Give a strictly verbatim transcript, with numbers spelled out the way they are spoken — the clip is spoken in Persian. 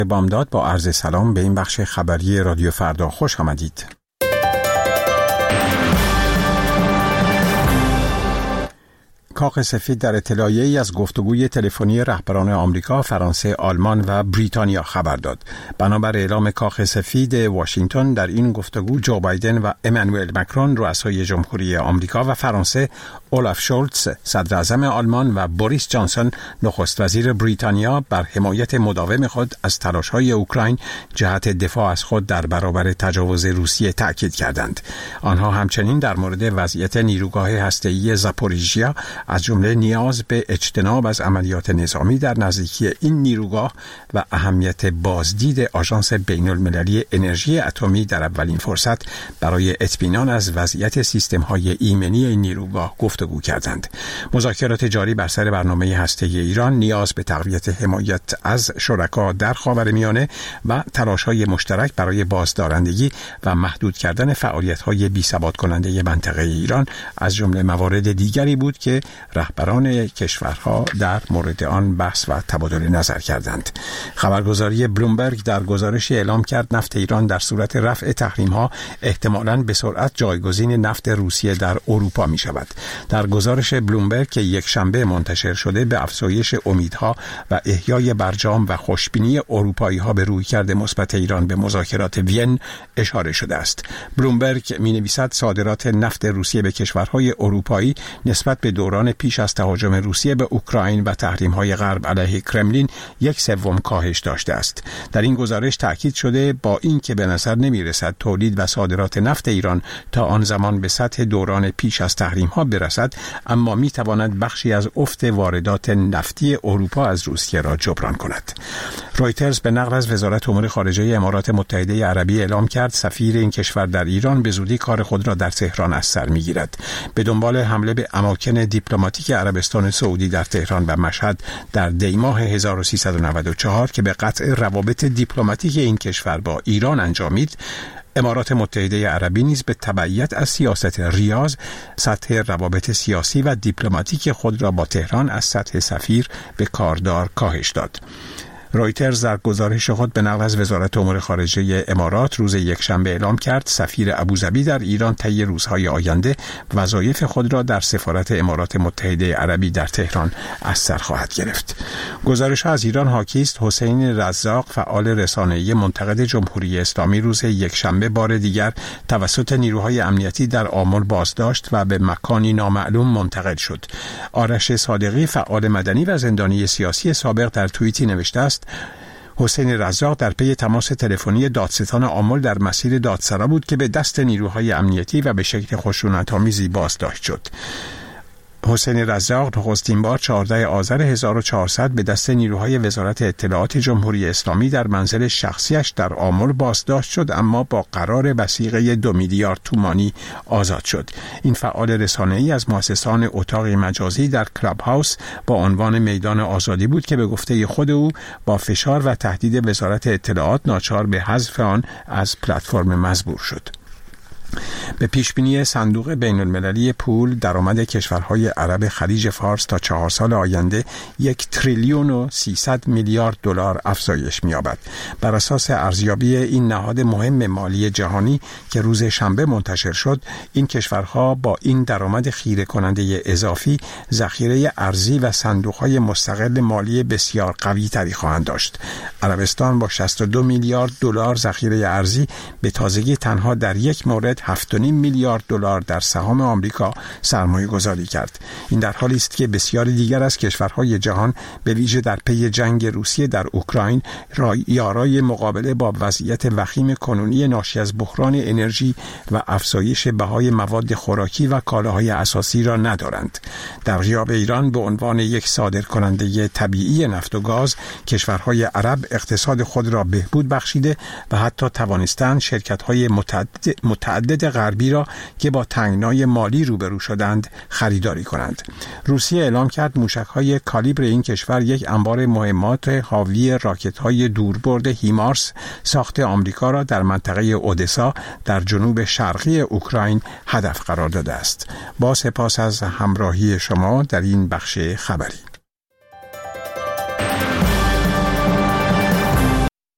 بامداد با عرض سلام به این بخش خبری رادیو فردا خوش آمدید. کاخ سفید در اطلاعیه‌ای از گفتگوی تلفنی رهبران آمریکا، فرانسه، آلمان و بریتانیا خبر داد. بنابر اعلام کاخ سفید واشنگتن، در این گفتگو جو بایدن و امانوئل مکرون رؤسای جمهوری آمریکا و فرانسه، اولاف شولتز صدر اعظم آلمان و بوریس جانسون نخست وزیر بریتانیا بر حمایت مداوم خود از تلاش‌های اوکراین جهت دفاع از خود در برابر تجاوز روسیه تاکید کردند. آنها همچنین در مورد وضعیت نیروگاه هسته‌ای زاپوریژیا از جمله نیاز به اجتناب از عملیات نظامی در نزدیکی این نیروگاه و اهمیت بازدید آژانس بین‌المللی انرژی اتمی در اولین فرصت برای اطمینان از وضعیت سیستم‌های ایمنی این نیروگاه گفتگو کردند. مذاکرات جاری بر سر برنامه هسته‌ای ایران نیاز به تقویت حمایت از شرکا در خاورمیانه و تلاش‌های مشترک برای بازدارندگی و محدود کردن فعالیت‌های بی‌ثبات کننده منطقه ایران از جمله موارد دیگری بود که رهبران کشورها در مورد آن بحث و تبادل نظر کردند. خبرگزاری بلومبرگ در گزارشی اعلام کرد نفت ایران در صورت رفع تحریم‌ها احتمالاً به سرعت جایگزین نفت روسیه در اروپا می شود. در گزارش بلومبرگ که یک شنبه منتشر شده به افزایش امیدها و احیای برجام و خوشبینی اروپایی‌ها به رویکرد مثبت ایران به مذاکرات وین اشاره شده است. بلومبرگ می‌نویسد صادرات نفت روسیه به کشورهای اروپایی نسبت به دوران پیش از تهاجم روسیه به اوکراین و تحریم‌های غرب علیه کرملین یک سوم کاهش داشته است. در این گزارش تاکید شده با اینکه به نظر نمی‌رسد تولید و صادرات نفت ایران تا آن زمان به سطح دوران پیش از تحریم‌ها برسد، اما می‌تواند بخشی از افت واردات نفتی اروپا از روسیه را جبران کند. رویترز به نقل از وزارت امور خارجه امارات متحده عربی اعلام کرد سفیر این کشور در ایران به زودی کار خود را در تهران از سر می‌گیرد. به دنبال حمله به اماکن دیپلماتیک عربستان سعودی در تهران و مشهد در دی ماه هزار و سیصد و نود و چهار که به قطع روابط دیپلماتیک این کشور با ایران انجامید، امارات متحده عربی نیز به تبعیت از سیاست ریاض سطح روابط سیاسی و دیپلماتیک خود را با تهران از سطح سفیر به کاردار کاهش داد. رویترز در گزارش خود به نقل از وزارت امور خارجه امارات روز یکشنبه اعلام کرد سفیر ابوظبی در ایران طی روزهای آینده وظایف خود را در سفارت امارات متحده عربی در تهران از سر خواهد گرفت. گزارش از ایران حاکی است حسین رزاق فعال رسانه‌ای منتقد جمهوری اسلامی روز یکشنبه بار دیگر توسط نیروهای امنیتی در آمل بازداشت و به مکانی نامعلوم منتقل شد. آرش صادقی فعال مدنی و زندانی سیاسی سابق در توییتی نوشته است حسین رزاق در پی تماس تلفنی دادستان آمل در مسیر دادسرا بود که به دست نیروهای امنیتی و به شکل خشونت‌آمیزی بازداشت شد. حسین رزاق نخستین بار چهاردهم آذر هزار و چهارصد به دست نیروهای وزارت اطلاعات جمهوری اسلامی در منزل شخصیش در آمل بازداشت شد، اما با قرار وثیقه دو میلیارد تومانی آزاد شد. این فعال رسانه‌ای از مؤسسان اتاق مجازی در کلاب هاوس با عنوان میدان آزادی بود که به گفته خود او با فشار و تهدید وزارت اطلاعات ناچار به حذف آن از پلتفرم مجبور شد. به پیشبینی صندوق بین‌المللی پول درآمد کشورهای عرب خلیج فارس تا چهار سال آینده یک تریلیون و سیصد میلیارد دلار افزایش می‌یابد. بر اساس ارزیابی این نهاد مهم مالی جهانی که روز شنبه منتشر شد، این کشورها با این درآمد خیره کننده اضافی ذخیره ارزی و صندوق‌های مستقل مالی بسیار قوی تری خواهند داشت. عربستان با شصت و دو میلیارد دلار ذخیره ارزی به تازگی تنها در یک مورد هفت و نیم میلیارد دلار در سهام آمریکا سرمایه گذاری کرد. این در حالی است که بسیاری دیگر از کشورهای جهان به ویژه در پی جنگ روسیه در اوکراین یارای مقابله با وضعیت وخیم کنونی ناشی از بحران انرژی و افزایش بهای مواد خوراکی و کالاهای اساسی را ندارند. در غیاب ایران به عنوان یک صادرکننده طبیعی نفت و گاز، کشورهای عرب اقتصاد خود را بهبود بخشیده و حتی توانستند شرکت‌های متعدد, متعدد غربی را که با تنگنای مالی روبرو شدند خریداری کنند. روسیه اعلام کرد موشک‌های کالیبر این کشور یک انبار مهمات حاوی راکت‌های دوربرد هیمارس ساخت آمریکا را در منطقه اودسا در جنوب شرقی اوکراین هدف قرار داده است. با سپاس از همراهی شما در این بخش خبری.